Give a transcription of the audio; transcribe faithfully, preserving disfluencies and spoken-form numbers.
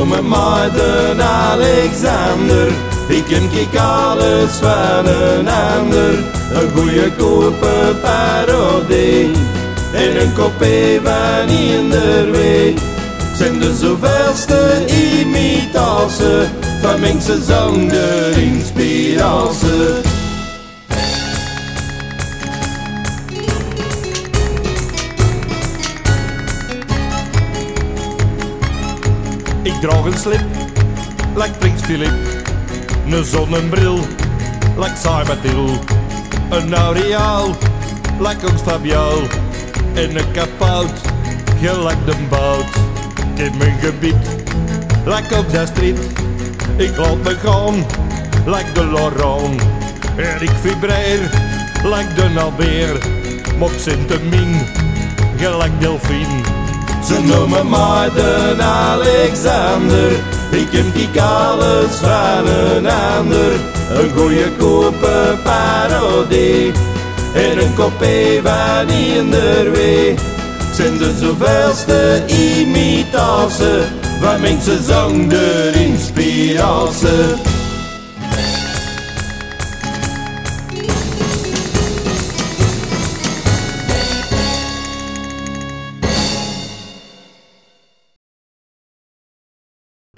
noemen mij de Alexander. Ik ken kijk alles van een ander. Een goeie kope parodie en een kopie van ieder week. Zijn de zoveelste imitatie van mensen zonder inspiratie. Ik draag een slip, like Prins Philip. Een zonnebril, like Simon Till. Een aureaal, like ons Fabiaal. En een kapout, gelijk de bout. Ik heb mijn gebied, like op de street. Ik laat me gaan, like de Laurent. En ik vibreer, like de Albeer. Mok Sint-Min, gelijk Delphine. Ze noemen mij de Alexander. Ik heb kijk alles van een ander. Een goeie kope parodie en een kopie van ieder week. Zijn de zoveelste imitatie van mensen zonder inspiratie.